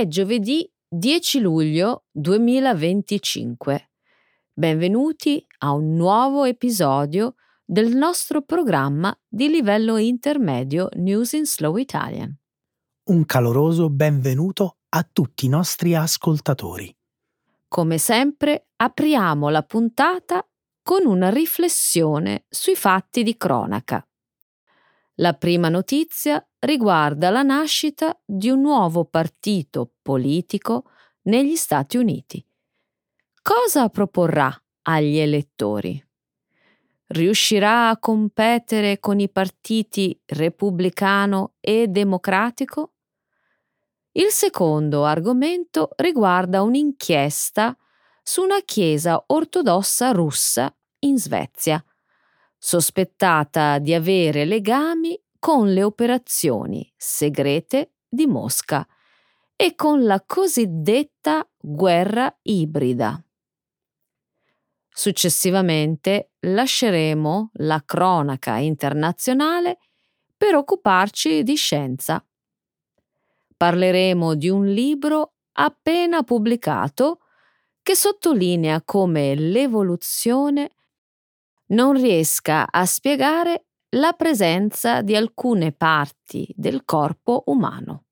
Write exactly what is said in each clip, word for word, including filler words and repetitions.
È giovedì dieci luglio duemilaventicinque. Benvenuti a un nuovo episodio del nostro programma di livello intermedio News in Slow Italian. Un caloroso benvenuto a tutti i nostri ascoltatori. Come sempre, apriamo la puntata con una riflessione sui fatti di cronaca. La prima notizia riguarda la nascita di un nuovo partito politico negli Stati Uniti. Cosa proporrà agli elettori? Riuscirà a competere con i partiti repubblicano e democratico? Il secondo argomento riguarda un'inchiesta su una chiesa ortodossa russa in Svezia, sospettata di avere legami con le operazioni segrete di Mosca e con la cosiddetta guerra ibrida. Successivamente lasceremo la cronaca internazionale per occuparci di scienza. Parleremo di un libro appena pubblicato che sottolinea come l'evoluzione non riesca a spiegare la presenza di alcune parti del corpo umano.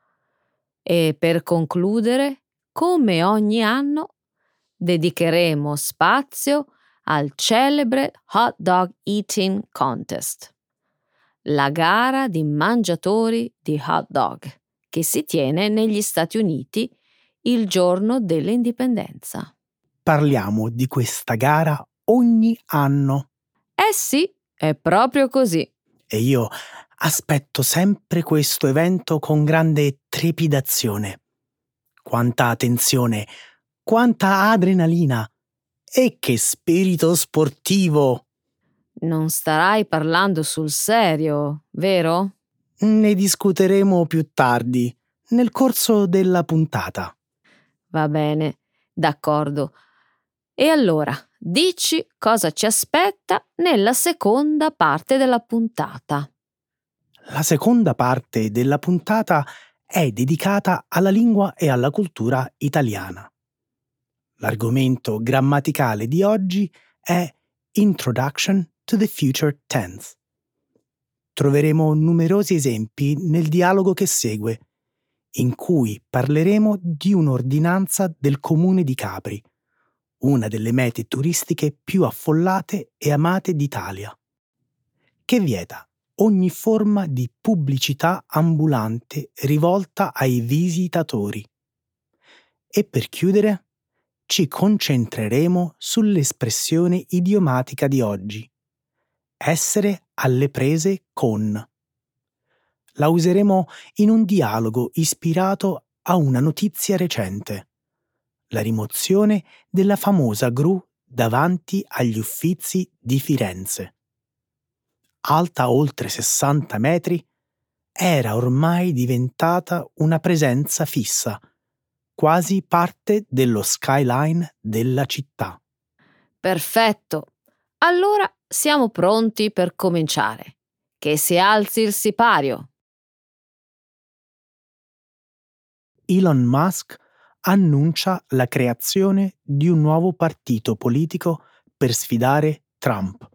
E per concludere, come ogni anno, dedicheremo spazio al celebre Hot Dog Eating Contest, la gara di mangiatori di hot dog che si tiene negli Stati Uniti il giorno dell'indipendenza. Parliamo di questa gara ogni anno. Eh sì, è proprio così. E io aspetto sempre questo evento con grande trepidazione. Quanta tensione, quanta adrenalina e che spirito sportivo! Non starai parlando sul serio, vero? Ne discuteremo più tardi, nel corso della puntata. Va bene, d'accordo. E allora, dici cosa ci aspetta nella seconda parte della puntata. La seconda parte della puntata è dedicata alla lingua e alla cultura italiana. L'argomento grammaticale di oggi è Introduction to the Future Tense. Troveremo numerosi esempi nel dialogo che segue, in cui parleremo di un'ordinanza del comune di Capri, una delle mete turistiche più affollate e amate d'Italia, che vieta ogni forma di pubblicità ambulante rivolta ai visitatori. E per chiudere, ci concentreremo sull'espressione idiomatica di oggi, essere alle prese con. La useremo in un dialogo ispirato a una notizia recente, la rimozione della famosa gru davanti agli Uffizi di Firenze. Alta oltre sessanta metri, era ormai diventata una presenza fissa, quasi parte dello skyline della città. Perfetto. Allora siamo pronti per cominciare. Che si alzi il sipario. Elon Musk annuncia la creazione di un nuovo partito politico per sfidare Trump.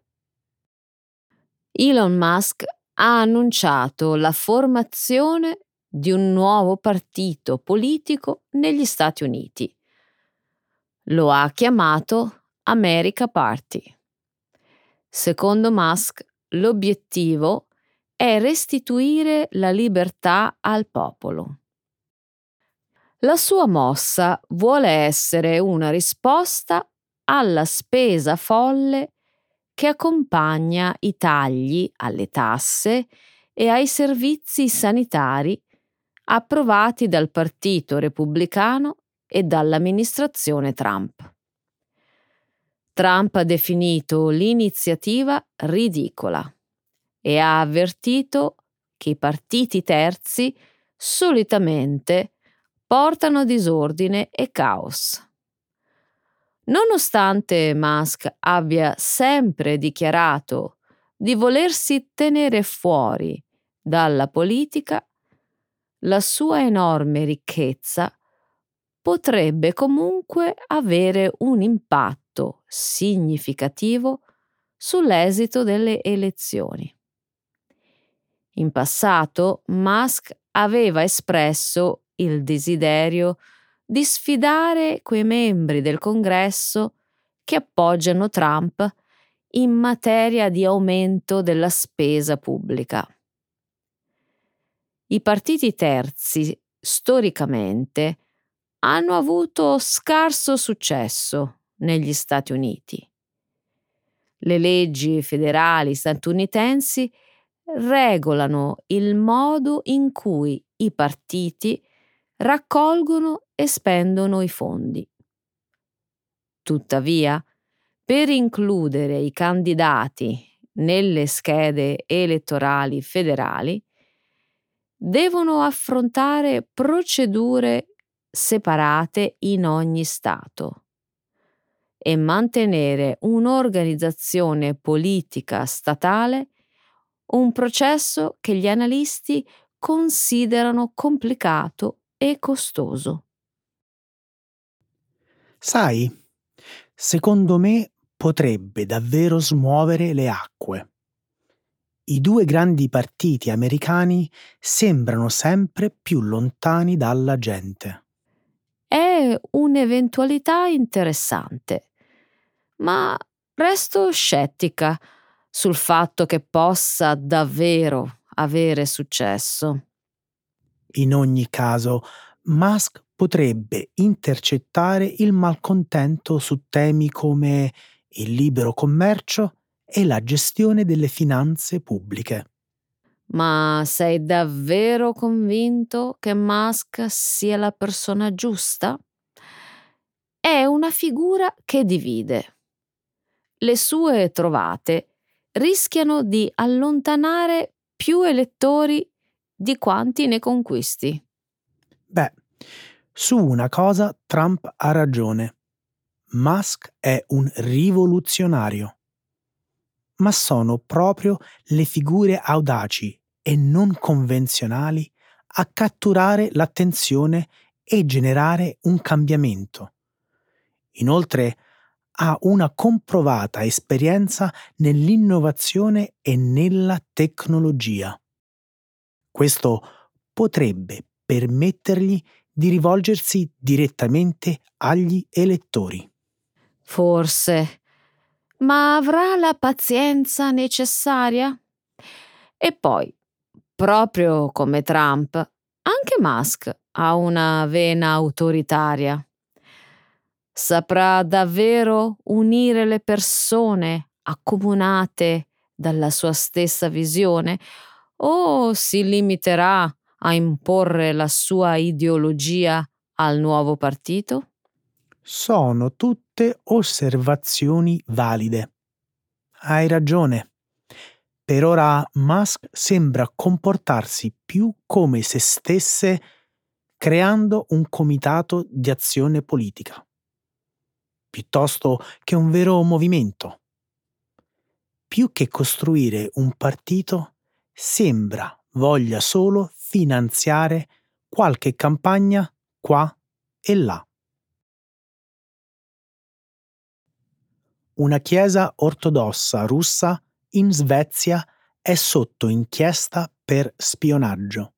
Elon Musk ha annunciato la formazione di un nuovo partito politico negli Stati Uniti. Lo ha chiamato America Party. Secondo Musk, l'obiettivo è restituire la libertà al popolo. La sua mossa vuole essere una risposta alla spesa folle che accompagna i tagli alle tasse e ai servizi sanitari approvati dal Partito Repubblicano e dall'amministrazione Trump. Trump ha definito l'iniziativa ridicola e ha avvertito che i partiti terzi solitamente portano disordine e caos. Nonostante Musk abbia sempre dichiarato di volersi tenere fuori dalla politica, la sua enorme ricchezza potrebbe comunque avere un impatto significativo sull'esito delle elezioni. In passato Musk aveva espresso il desiderio di sfidare quei membri del Congresso che appoggiano Trump in materia di aumento della spesa pubblica. I partiti terzi, storicamente, hanno avuto scarso successo negli Stati Uniti. Le leggi federali statunitensi regolano il modo in cui i partiti raccolgono e spendono i fondi. Tuttavia, per includere i candidati nelle schede elettorali federali, devono affrontare procedure separate in ogni stato e mantenere un'organizzazione politica statale, un processo che gli analisti considerano complicato e costoso. Sai, secondo me potrebbe davvero smuovere le acque. I due grandi partiti americani sembrano sempre più lontani dalla gente. È un'eventualità interessante, ma resto scettica sul fatto che possa davvero avere successo. In ogni caso, Musk potrebbe intercettare il malcontento su temi come il libero commercio e la gestione delle finanze pubbliche. Ma sei davvero convinto che Musk sia la persona giusta? È una figura che divide. Le sue trovate rischiano di allontanare più elettori di quanti ne conquisti. Beh, su una cosa Trump ha ragione. Musk è un rivoluzionario. Ma sono proprio le figure audaci e non convenzionali a catturare l'attenzione e generare un cambiamento. Inoltre ha una comprovata esperienza nell'innovazione e nella tecnologia. Questo potrebbe permettergli di rivolgersi direttamente agli elettori. Forse, ma avrà la pazienza necessaria? E poi, proprio come Trump, anche Musk ha una vena autoritaria. Saprà davvero unire le persone accomunate dalla sua stessa visione o si limiterà a imporre la sua ideologia al nuovo partito? Sono tutte osservazioni valide. Hai ragione. Per ora Musk sembra comportarsi più come se stesse creando un comitato di azione politica, piuttosto che un vero movimento. Più che costruire un partito, sembra voglia solo finanziare qualche campagna qua e là. Una chiesa ortodossa russa in Svezia è sotto inchiesta per spionaggio.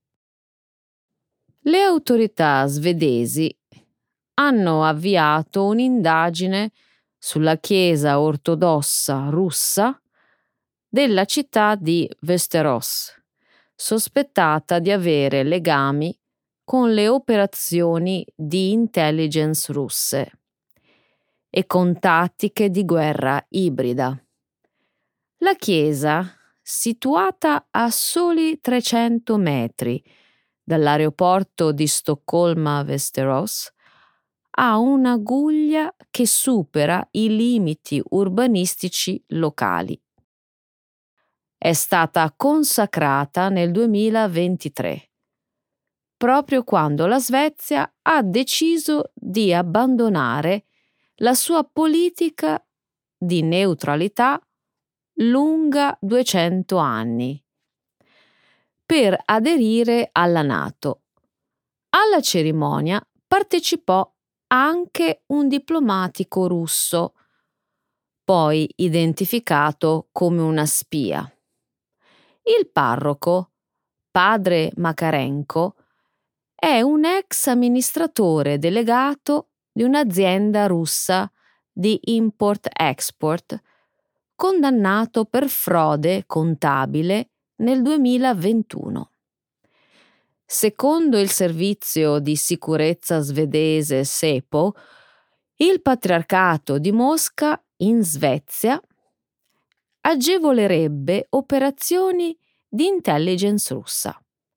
Le autorità svedesi hanno avviato un'indagine sulla chiesa ortodossa russa della città di Västerås, sospettata di avere legami con le operazioni di intelligence russe e con tattiche di guerra ibrida. La chiesa, situata a soli trecento metri dall'aeroporto di Stoccolma-Västerås, ha una guglia che supera i limiti urbanistici locali. È stata consacrata nel duemilaventitré, proprio quando la Svezia ha deciso di abbandonare la sua politica di neutralità lunga duecento anni, per aderire alla NATO. Alla cerimonia partecipò anche un diplomatico russo, poi identificato come una spia. Il parroco, padre Makarenko, è un ex amministratore delegato di un'azienda russa di import-export, condannato per frode contabile nel duemilaventuno. Secondo il servizio di sicurezza svedese Säpo, il patriarcato di Mosca in Svezia agevolerebbe operazioni di intelligence russa.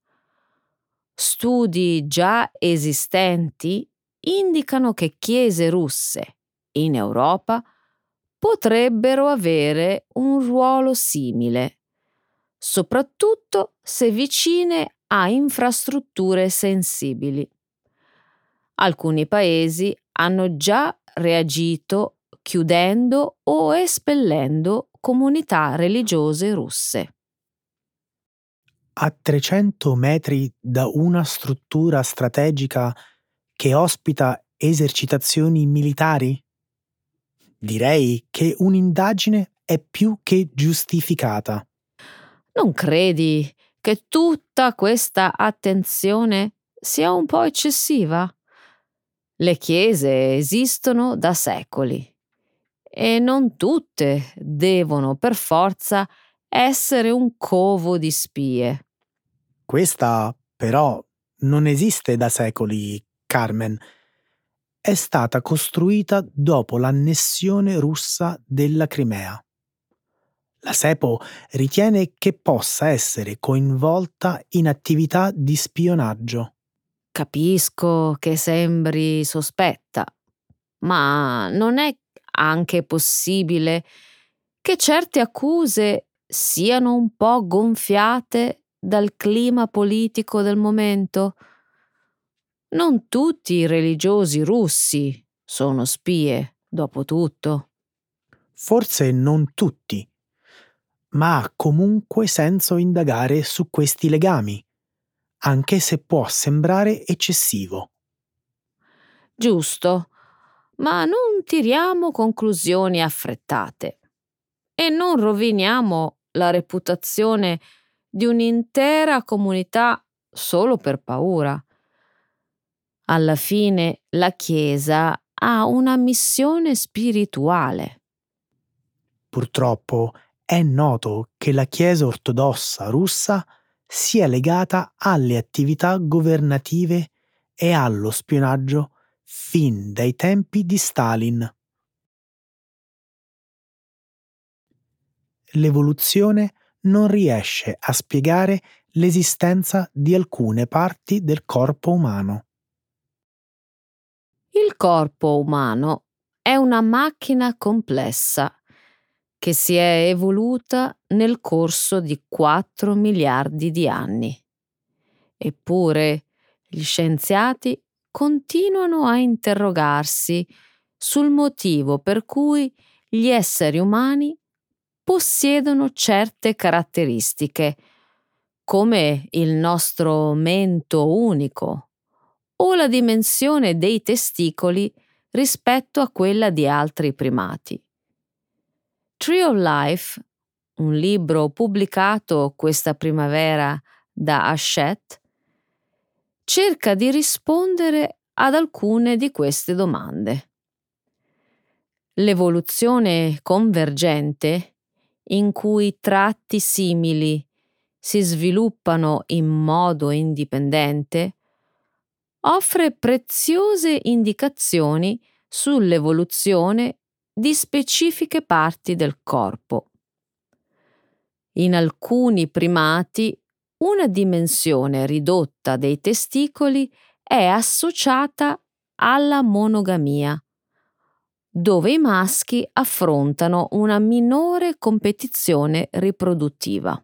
Studi già esistenti indicano che chiese russe in Europa potrebbero avere un ruolo simile, soprattutto se vicine a infrastrutture sensibili. Alcuni paesi hanno già reagito chiudendo o espellendo comunità religiose russe. A trecento metri da una struttura strategica che ospita esercitazioni militari? Direi che un'indagine è più che giustificata. Non credi che tutta questa attenzione sia un po' eccessiva? Le chiese esistono da secoli e non tutte devono per forza essere un covo di spie. Questa, però, non esiste da secoli, Carmen. È stata costruita dopo l'annessione russa della Crimea. La Säpo ritiene che possa essere coinvolta in attività di spionaggio. Capisco che sembri sospetta, ma non è anche possibile che certe accuse siano un po' gonfiate dal clima politico del momento? Non tutti i religiosi russi sono spie, dopo tutto. Forse non tutti, ma ha comunque senso indagare su questi legami, anche se può sembrare eccessivo. Giusto, ma non tiriamo conclusioni affrettate e non roviniamo la reputazione di un'intera comunità solo per paura. Alla fine la Chiesa ha una missione spirituale. Purtroppo è noto che la Chiesa ortodossa russa sia legata alle attività governative e allo spionaggio fin dai tempi di Stalin. L'evoluzione non riesce a spiegare l'esistenza di alcune parti del corpo umano. Il corpo umano è una macchina complessa che si è evoluta nel corso di quattro miliardi di anni. Eppure gli scienziati continuano a interrogarsi sul motivo per cui gli esseri umani possiedono certe caratteristiche, come il nostro mento unico o la dimensione dei testicoli rispetto a quella di altri primati. Tree of Life, un libro pubblicato questa primavera da Hachette, cerca di rispondere ad alcune di queste domande. L'evoluzione convergente, in cui tratti simili si sviluppano in modo indipendente, offre preziose indicazioni sull'evoluzione di specifiche parti del corpo. In alcuni primati, una dimensione ridotta dei testicoli è associata alla monogamia, dove i maschi affrontano una minore competizione riproduttiva.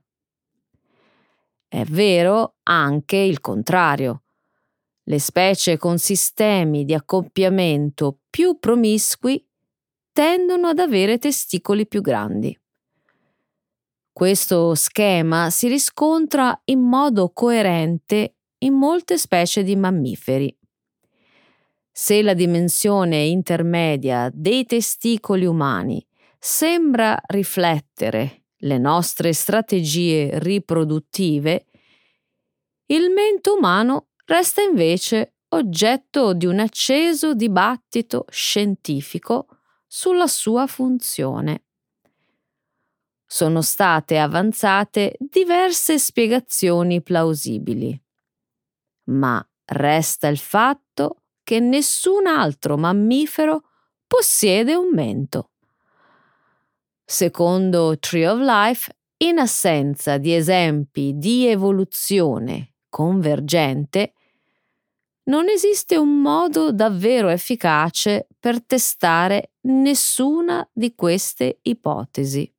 È vero anche il contrario. Le specie con sistemi di accoppiamento più promiscui tendono ad avere testicoli più grandi. Questo schema si riscontra in modo coerente in molte specie di mammiferi. Se la dimensione intermedia dei testicoli umani sembra riflettere le nostre strategie riproduttive, il mento umano resta invece oggetto di un acceso dibattito scientifico sulla sua funzione. Sono state avanzate diverse spiegazioni plausibili, ma resta il fatto che nessun altro mammifero possiede un mento. Secondo Tree of Life, in assenza di esempi di evoluzione convergente, non esiste un modo davvero efficace per testare nessuna di queste ipotesi.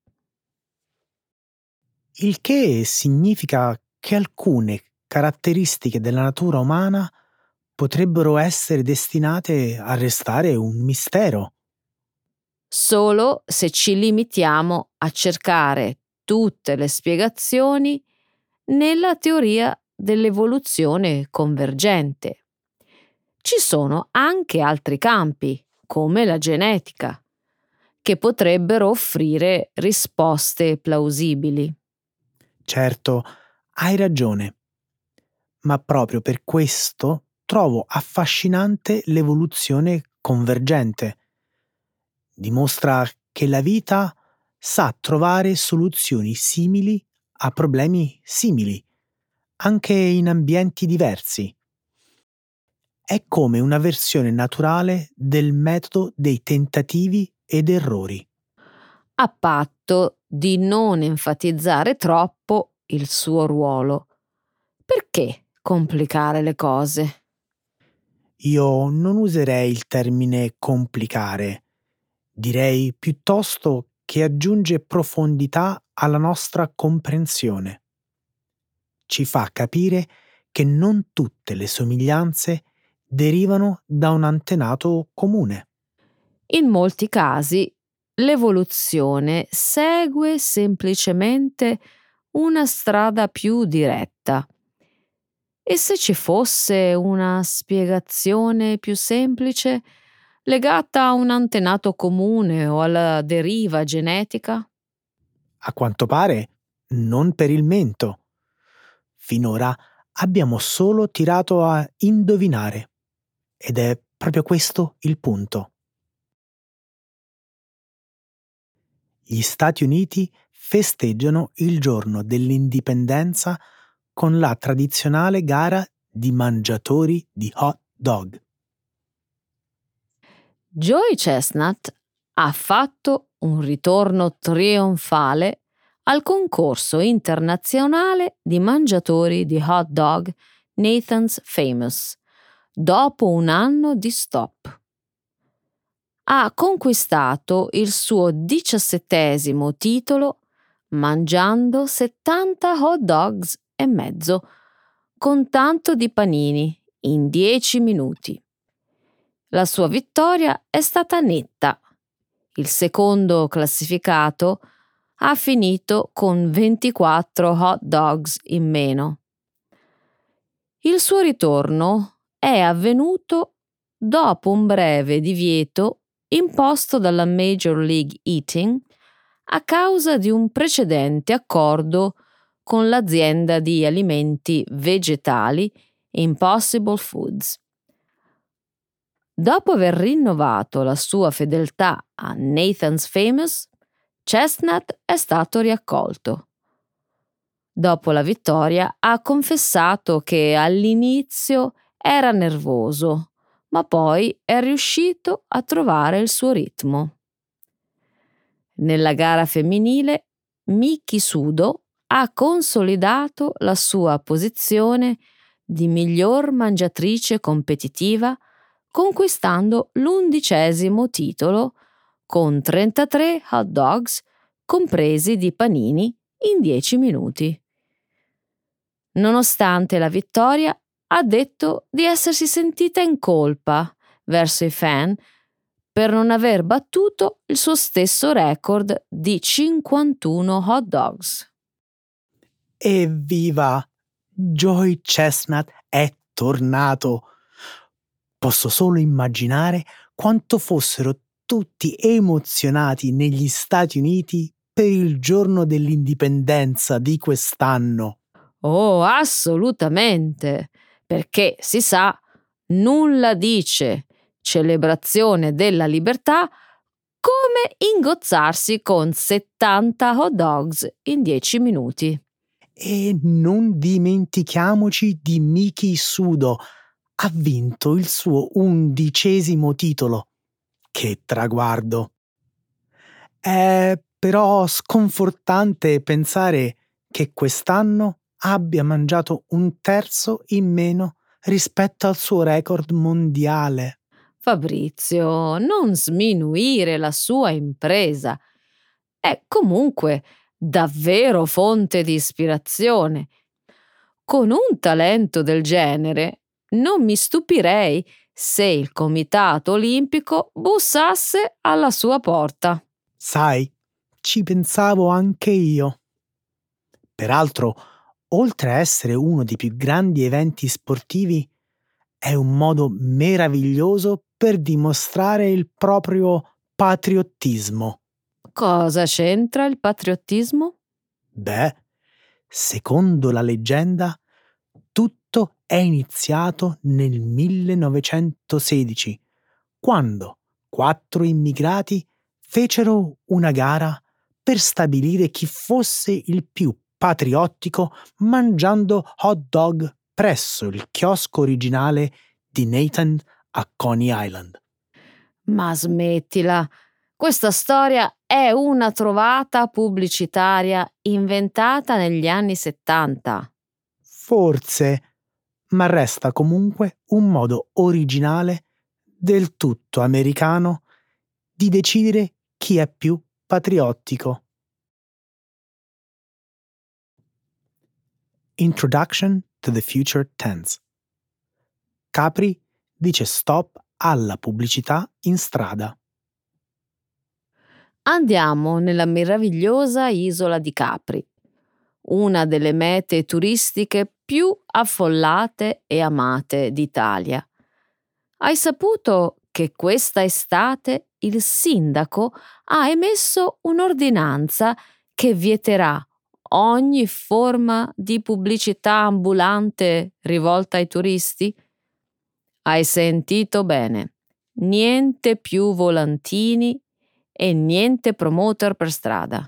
Il che significa che alcune caratteristiche della natura umana potrebbero essere destinate a restare un mistero. Solo se ci limitiamo a cercare tutte le spiegazioni nella teoria dell'evoluzione convergente. Ci sono anche altri campi, come la genetica, che potrebbero offrire risposte plausibili. Certo, hai ragione, ma proprio per questo trovo affascinante l'evoluzione convergente. Dimostra che la vita sa trovare soluzioni simili a problemi simili, anche in ambienti diversi. È come una versione naturale del metodo dei tentativi ed errori. A patto di non enfatizzare troppo il suo ruolo. Perché complicare le cose? Io non userei il termine complicare, direi piuttosto che aggiunge profondità alla nostra comprensione. Ci fa capire che non tutte le somiglianze derivano da un antenato comune. In molti casi l'evoluzione segue semplicemente una strada più diretta. E se ci fosse una spiegazione più semplice, legata a un antenato comune o alla deriva genetica? A quanto pare, non per il mento. Finora abbiamo solo tirato a indovinare. Ed è proprio questo il punto. Gli Stati Uniti festeggiano il giorno dell'indipendenza con la tradizionale gara di mangiatori di hot dog. Joey Chestnut ha fatto un ritorno trionfale al concorso internazionale di mangiatori di hot dog Nathan's Famous, dopo un anno di stop. Ha conquistato il suo diciassettesimo titolo mangiando settanta hot dogs e mezzo con tanto di panini in dieci minuti. La sua vittoria è stata netta. Il secondo classificato ha finito con ventiquattro hot dogs in meno. Il suo ritorno è avvenuto dopo un breve divieto imposto dalla Major League Eating a causa di un precedente accordo con l'azienda di alimenti vegetali Impossible Foods. Dopo aver rinnovato la sua fedeltà a Nathan's Famous, Chestnut è stato riaccolto. Dopo la vittoria ha confessato che all'inizio era nervoso, ma poi è riuscito a trovare il suo ritmo. Nella gara femminile, Miki Sudo ha consolidato la sua posizione di miglior mangiatrice competitiva, conquistando l'undicesimo titolo con trentatré hot dogs compresi di panini in dieci minuti. Nonostante la vittoria, ha detto di essersi sentita in colpa verso i fan per non aver battuto il suo stesso record di cinquantuno hot dogs. Evviva! Joey Chestnut è tornato! Posso solo immaginare quanto fossero tutti emozionati negli Stati Uniti per il giorno dell'indipendenza di quest'anno. Oh, assolutamente, perché si sa, nulla dice celebrazione della libertà come ingozzarsi con settanta hot dogs in dieci minuti. E non dimentichiamoci di Miki Sudo. Ha vinto il suo undicesimo titolo. Che traguardo! È però sconfortante pensare che quest'anno abbia mangiato un terzo in meno rispetto al suo record mondiale. Fabrizio, non sminuire la sua impresa. È comunque davvero fonte di ispirazione. Con un talento del genere, non mi stupirei se il Comitato Olimpico bussasse alla sua porta. Sai, ci pensavo anche io. Peraltro, oltre a essere uno dei più grandi eventi sportivi, è un modo meraviglioso per dimostrare il proprio patriottismo. Cosa c'entra il patriottismo? Beh, secondo la leggenda, tutto è iniziato nel millenovecentosedici, quando quattro immigrati fecero una gara per stabilire chi fosse il più patriottico mangiando hot dog presso il chiosco originale di Nathan a Coney Island. Ma smettila, questa storia è una trovata pubblicitaria inventata negli anni settanta. Forse, ma resta comunque un modo originale, del tutto americano, di decidere chi è più patriottico. Introduction to the Future Tense. Capri dice stop alla pubblicità in strada. Andiamo nella meravigliosa isola di Capri, una delle mete turistiche più affollate e amate d'Italia. Hai saputo che questa estate il sindaco ha emesso un'ordinanza che vieterà ogni forma di pubblicità ambulante rivolta ai turisti? Hai sentito bene, niente più volantini e niente promoter per strada.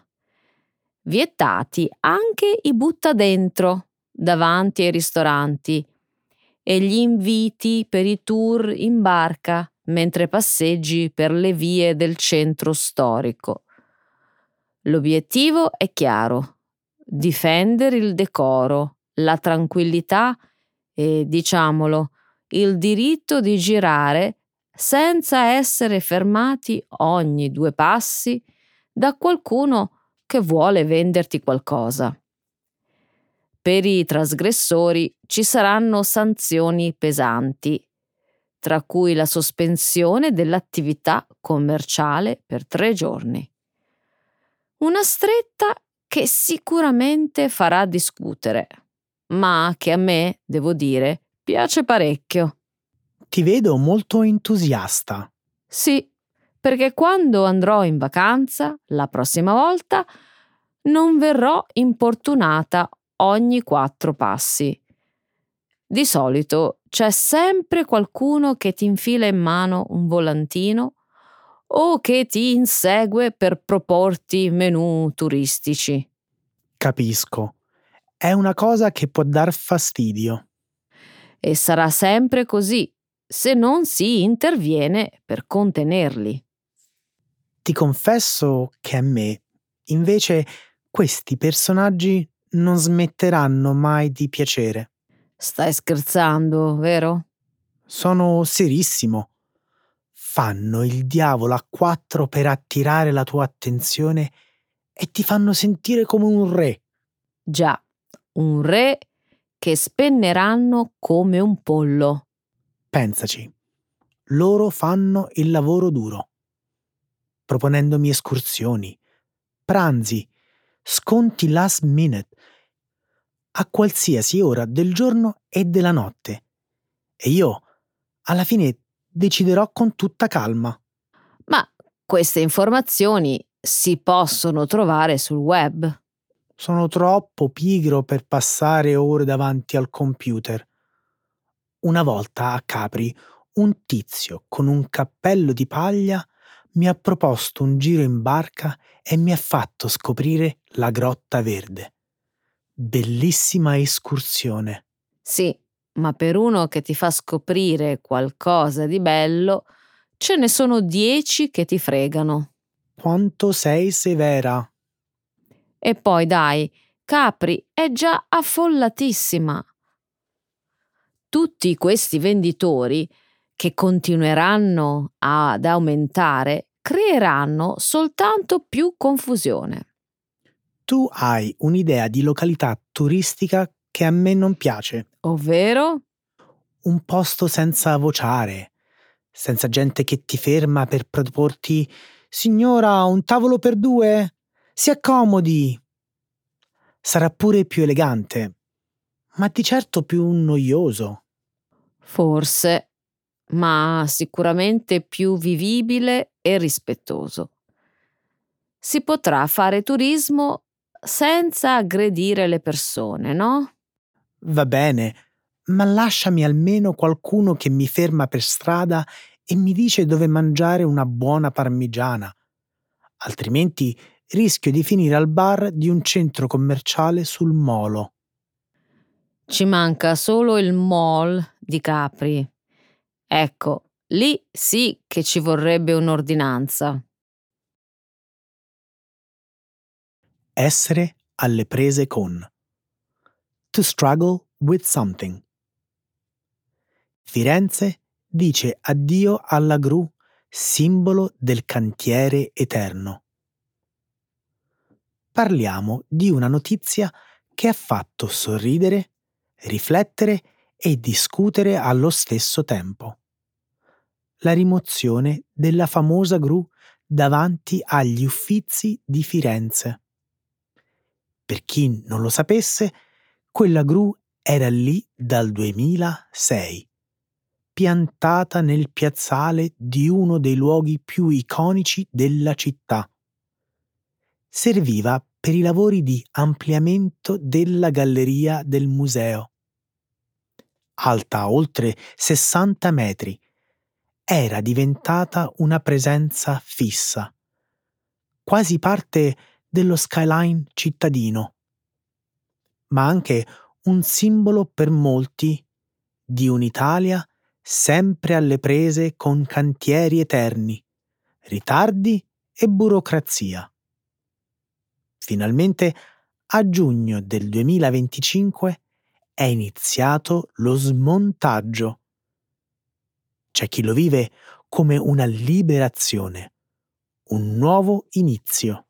Vietati anche i butta dentro davanti ai ristoranti e gli inviti per i tour in barca mentre passeggi per le vie del centro storico. L'obiettivo è chiaro: difendere il decoro, la tranquillità e, diciamolo, il diritto di girare senza essere fermati ogni due passi da qualcuno che vuole venderti qualcosa. Per i trasgressori ci saranno sanzioni pesanti, tra cui la sospensione dell'attività commerciale per tre giorni. Una stretta che sicuramente farà discutere, ma che a me, devo dire, piace parecchio. Ti vedo molto entusiasta. Sì, perché quando andrò in vacanza, la prossima volta, non verrò importunata ogni quattro passi. Di solito c'è sempre qualcuno che ti infila in mano un volantino o che ti insegue per proporti menù turistici. Capisco. È una cosa che può dar fastidio. E sarà sempre così se non si interviene per contenerli. Ti confesso che a me, invece, questi personaggi non smetteranno mai di piacere. Stai scherzando, vero? Sono serissimo. Fanno il diavolo a quattro per attirare la tua attenzione e ti fanno sentire come un re. Già, un re che spenneranno come un pollo. Pensaci, loro fanno il lavoro duro. proponendomi escursioni, pranzi, sconti last minute, a qualsiasi ora del giorno e della notte. E io, alla fine, deciderò con tutta calma. Ma queste informazioni si possono trovare sul web. Sono troppo pigro per passare ore davanti al computer. Una volta a Capri, un tizio con un cappello di paglia mi ha proposto un giro in barca e mi ha fatto scoprire la Grotta Verde. Bellissima escursione. Sì, ma per uno che ti fa scoprire qualcosa di bello, ce ne sono dieci che ti fregano. Quanto sei severa. E poi dai, Capri è già affollatissima. Tutti questi venditori, che continueranno ad aumentare, creeranno soltanto più confusione. Tu hai un'idea di località turistica che a me non piace. Ovvero? Un posto senza vociare, senza gente che ti ferma per proporti «Signora, un tavolo per due? Si accomodi!» Sarà pure più elegante, ma di certo più noioso. Forse, ma sicuramente più vivibile e rispettoso. Si potrà fare turismo senza aggredire le persone, no? Va bene, ma lasciami almeno qualcuno che mi ferma per strada e mi dice dove mangiare una buona parmigiana. Altrimenti rischio di finire al bar di un centro commerciale sul molo. Ci manca solo il mall di Capri. Ecco, lì sì che ci vorrebbe un'ordinanza. Essere alle prese con. To struggle with something. Firenze dice addio alla gru, simbolo del cantiere eterno. Parliamo di una notizia che ha fatto sorridere, riflettere e discutere allo stesso tempo. La rimozione della famosa gru davanti agli Uffizi di Firenze. Per chi non lo sapesse, quella gru era lì dal duemilasei, piantata nel piazzale di uno dei luoghi più iconici della città. Serviva per i lavori di ampliamento della galleria del museo. Alta oltre sessanta metri, era diventata una presenza fissa, quasi parte dello skyline cittadino, ma anche un simbolo per molti di un'Italia sempre alle prese con cantieri eterni, ritardi e burocrazia. Finalmente, a giugno del duemilaventicinque, è iniziato lo smontaggio. C'è chi lo vive come una liberazione, un nuovo inizio.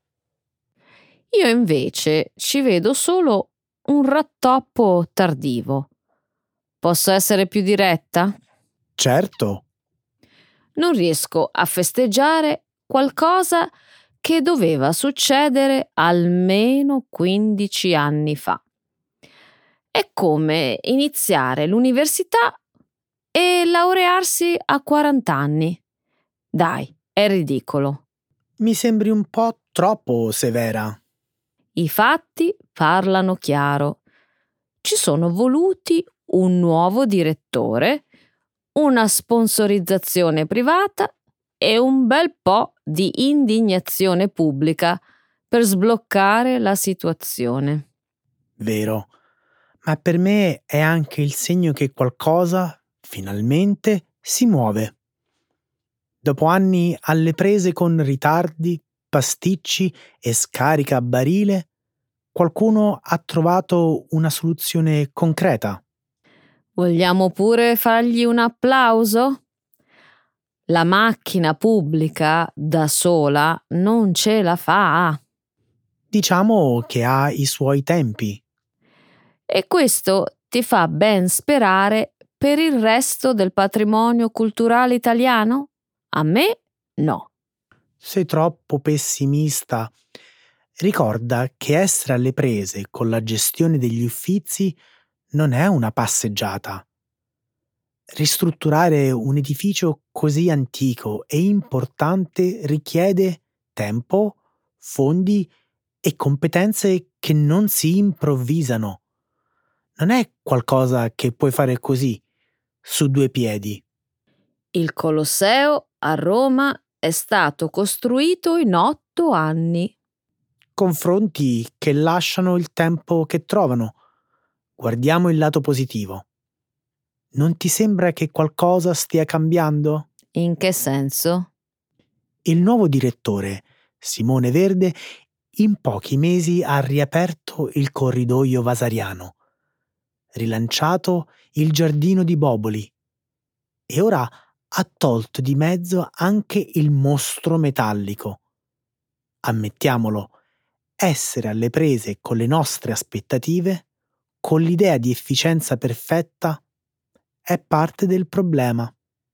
Io invece ci vedo solo un rattoppo tardivo. Posso essere più diretta? Certo, Non riesco a festeggiare qualcosa che doveva succedere almeno quindici anni fa. È come iniziare l'università e laurearsi a quaranta anni. Dai, è ridicolo. mi sembri un po' troppo severa. I fatti parlano chiaro. Ci sono voluti un nuovo direttore, una sponsorizzazione privata e un bel po' di indignazione pubblica per sbloccare la situazione. Vero, ma per me è anche il segno che qualcosa, finalmente, si muove. Dopo anni alle prese con ritardi, pasticci e scarica a barile, qualcuno ha trovato una soluzione concreta. Vogliamo pure fargli un applauso? La macchina pubblica da sola non ce la fa. Diciamo che ha i suoi tempi. E questo ti fa ben sperare per il resto del patrimonio culturale italiano? A me no. sei troppo pessimista. Ricorda che essere alle prese con la gestione degli Uffizi non è una passeggiata. Ristrutturare un edificio così antico e importante richiede tempo, fondi e competenze che non si improvvisano. Non è qualcosa che puoi fare così, su due piedi. Il Colosseo a Roma è stato costruito in otto anni. Confronti che lasciano il tempo che trovano. Guardiamo il lato positivo. Non ti sembra che qualcosa stia cambiando? In che senso? Il nuovo direttore, Simone Verde, in pochi mesi ha riaperto il corridoio vasariano, rilanciato il giardino di Boboli e ora ha tolto di mezzo anche il mostro metallico. Ammettiamolo, essere alle prese con le nostre aspettative, con l'idea di efficienza perfetta, è parte del problema.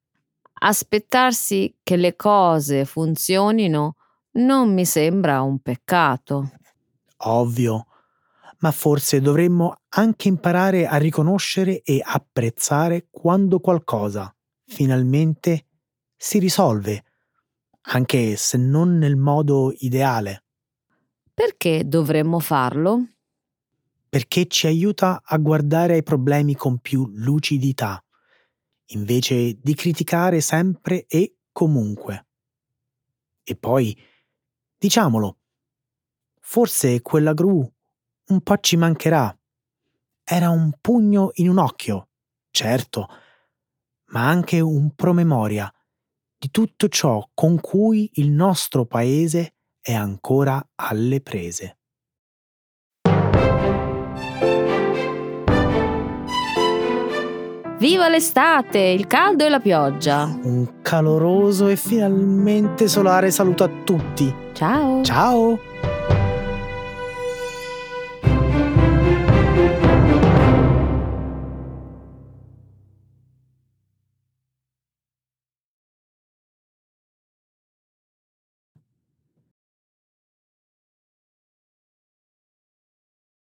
Aspettarsi che le cose funzionino non mi sembra un peccato. Ovvio, ma forse dovremmo anche imparare a riconoscere e apprezzare quando qualcosa, finalmente, si risolve, anche se non nel modo ideale, Perché dovremmo farlo? perché ci aiuta a guardare ai problemi con più lucidità, invece di criticare sempre e comunque. E poi, diciamolo, forse quella gru un po' ci mancherà. Era un pugno in un occhio, certo, ma anche un promemoria di tutto ciò con cui il nostro paese è ancora alle prese. Viva l'estate, il caldo e la pioggia! Un caloroso e finalmente solare saluto a tutti. Ciao! Ciao!